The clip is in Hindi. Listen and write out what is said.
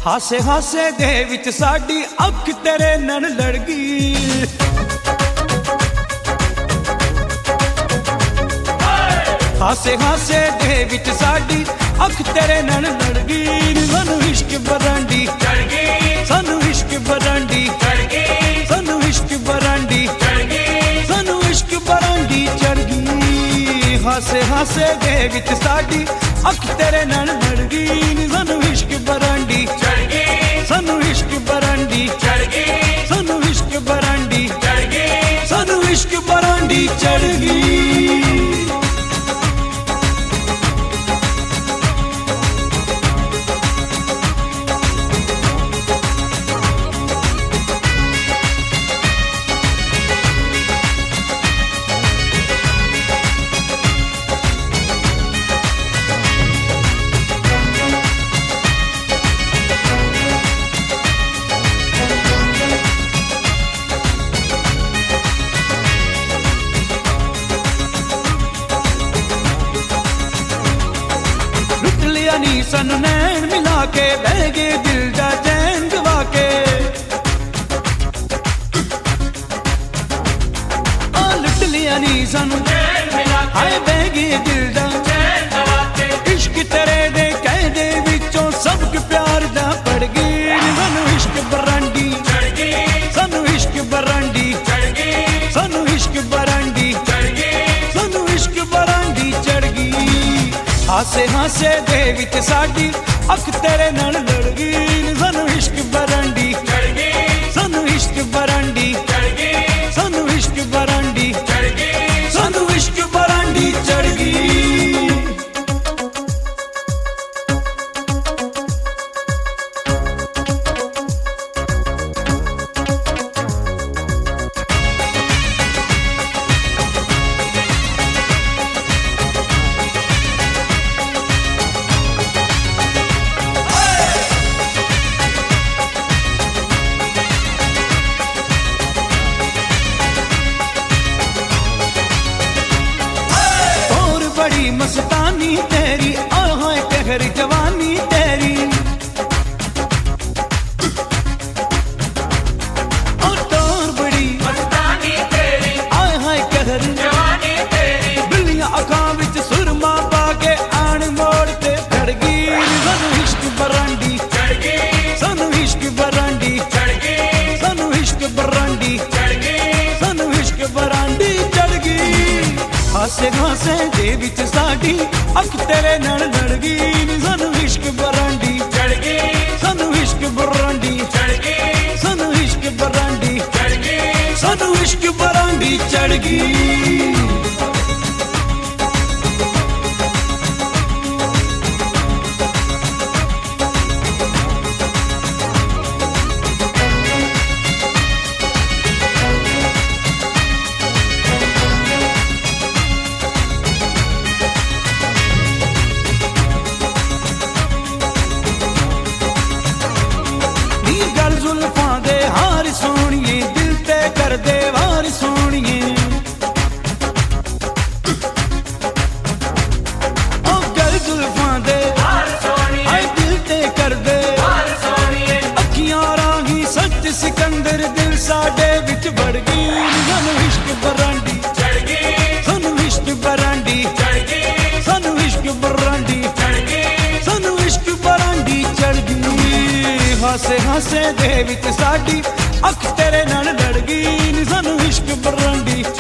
हासे हासे दे विच साडी अख तेरे नाल लड़ गई। हासे हासे दे विच साडी अख तेरे नाल लड़ गई। सानू इश्क बरांडी चढ़ गई, सानू इश्क बरांडी चढ़ गई, सानू इश्क बरांडी चढ़ गई, सानू इश्क बरांडी चढ़ गई। हासे हासे दे विच साडी अख तेरे नाल लड़ गई। सानू इश्क बरांडी चढ़ गई, सानू इश्क बरांडी चढ़ गई, सानू इश्क बरांडी चढ़ गई, सानू इश्क बरांडी चढ़ गई। सन नैन मिला के बह गए दिल दा चैन गवा के। लुट लिया नी सानू हाय बह गए दिल दा चैन गवा के। इश्क तेरे दे कहदे विचों सबक प्यार दा पड़ गई। सानू इश्क बरांडी चढ़ गई, सानू इश्क बरांडी चढ़ गई, सानू इश्क बरांडी चढ़ गई, सानू इश्क बरांडी चढ़ गई। हासे हासे दे विच साडी अख तेरे नाल लड़ गई। सानू इश्क बरांडी चढ़ गई, सानू इश्क बरांडी चढ़ गई, सानू इश्क बरांडी चढ़ गई, सानू इश्क बरांडी चढ़ गई। मस्तानी तेरी आहा कहर जवानी तेरी, और तोर बड़ी मस्तानी तेरी आहा कहर जवानी तेरी। बिल्लियां अखां विच सुरमा पा के आन मोड़ ते चढ़ गई। सानू इश्क बरांडी चढ़ गई, सानू इश्क बरांडी चढ़ गई, सानू इश्क बरांडी चढ़ गई, सानू इश्क बरांडी चढ़ गई। हासे हासे दे विच साडी अख तेरे नाल लड़ गई। सानू इश्क बरांडी चढ़ गई, सानू इश्क बरांडी चढ़ गई, सानू इश्क बरांडी चढ़ गई, सानू इश्क बरांडी चढ़ गई। जुल्फां दे हार सोहणिए दिल ते कर दे वार सोहणिए। ओ गल जुल्फां दे हार सोहणिए दिल ते कर दे वार सोहणिए। अखियां राही सच सिकंदर दिल साडे विच बढ़ गई। सानू इश्क बरांडी चढ़ गई, सानू इश्क बरांडी चढ़ गई, सानू इश्क बरांडी चढ़ गई, सानू इश्क बरांडी चढ़ गई। हासे हासे दे विच साडी अख तेरे नाल लड़ गई। सानू इश्क बरांडी